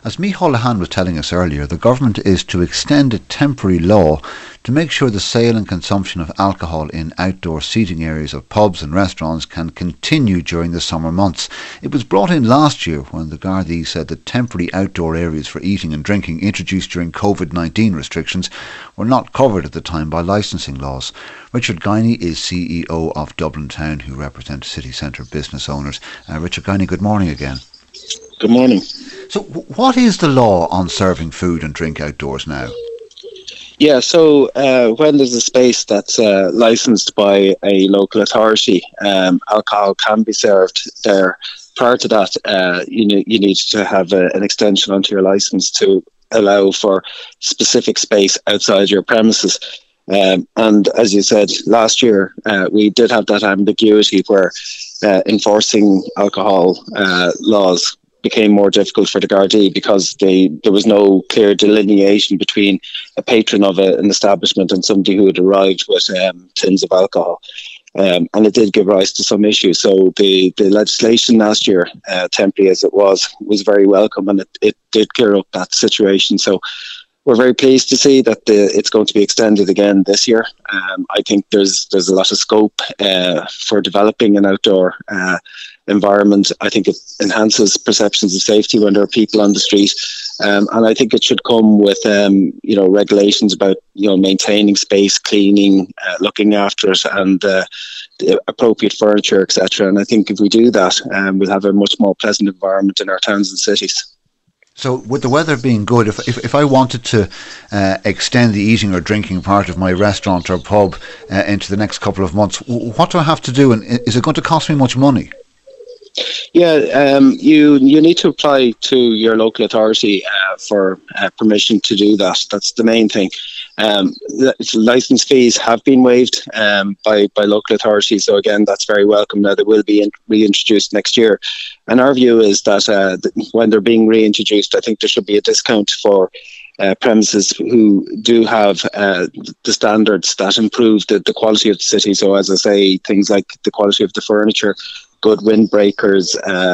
As Micheál Lehane was telling us earlier, the government is to extend a temporary law to make sure the sale and consumption of alcohol in outdoor seating areas of pubs and restaurants can continue during the summer months. It was brought in last year when the Gardaí said that temporary outdoor areas for eating and drinking introduced during COVID-19 restrictions were not covered at the time by licensing laws. Richard Guiney is CEO of Dublin Town, who represents city centre business owners. Richard Guiney, good morning again. Good morning. So what is the law on serving food and drink outdoors now? Yeah, so when there's a space that's licensed by a local authority, alcohol can be served there. Prior to that, you need to have an extension onto your license to allow for specific space outside your premises. And as you said, last year we did have that ambiguity where enforcing alcohol laws became more difficult for the Gardaí because there was no clear delineation between a patron of an establishment and somebody who had arrived with tins of alcohol. And it did give rise to some issues. So the legislation last year, temporary as it was very welcome, and it did clear up that situation. So we're very pleased to see that it's going to be extended again this year. I think there's a lot of scope for developing an outdoor environment. I think it enhances perceptions of safety when there are people on the street, and I think it should come with regulations about maintaining space, cleaning, looking after it, and the appropriate furniture, etc. And I think if we do that, we'll have a much more pleasant environment in our towns and cities. So with the weather being good, if I wanted to extend the eating or drinking part of my restaurant or pub into the next couple of months, what do I have to do, and is it going to cost me much money? Yeah, you need to apply to your local authority for permission to do that. That's the main thing. Licence fees have been waived by local authorities, so again, that's very welcome. Now, they will be reintroduced next year, and our view is that when they're being reintroduced, I think there should be a discount for premises who do have the standards that improve the quality of the city. So, as I say, things like the quality of the furniture, good windbreakers,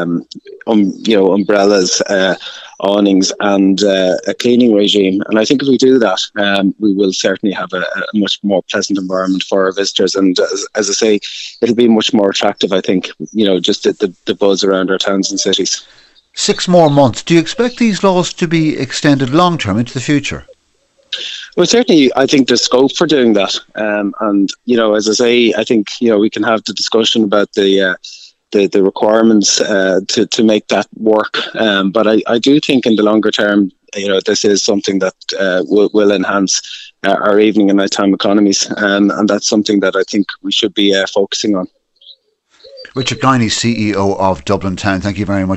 umbrellas, awnings, and a cleaning regime. And I think if we do that, we will certainly have a much more pleasant environment for our visitors. And as I say, it'll be much more attractive, I think, just the buzz around our towns and cities. 6 more months. Do you expect these laws to be extended long term into the future? Well, certainly, I think there's scope for doing that. And, as I say, I think, we can have the discussion about the requirements to make that work. But I do think in the longer term, this is something that will enhance our evening and nighttime economies. And that's something that I think we should be focusing on. Richard Guiney, CEO of Dublin Town, thank you very much.